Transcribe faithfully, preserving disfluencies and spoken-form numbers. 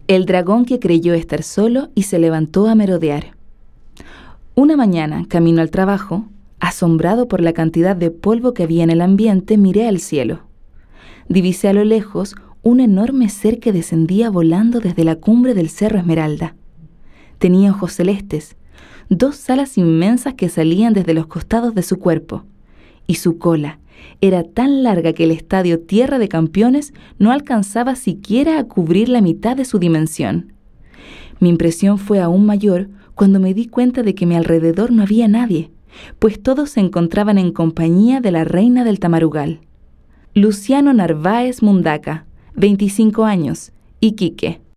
El dragón que creyó estar solo y se levantó a merodear. Una mañana, camino al trabajo, asombrado por la cantidad de polvo que había en el ambiente, miré al cielo. Divisé a lo lejos un enorme ser que descendía volando desde la cumbre del Cerro Esmeralda. Tenía ojos celestes, dos alas inmensas que salían desde los costados de su cuerpo, y su cola era tan larga que el estadio Tierra de Campeones no alcanzaba siquiera a cubrir la mitad de su dimensión. Mi impresión fue aún mayor cuando me di cuenta de que a mi alrededor no había nadie, pues todos se encontraban en compañía de la reina del Tamarugal. Luciano Narváez Mundaca, veinticinco años, Iquique.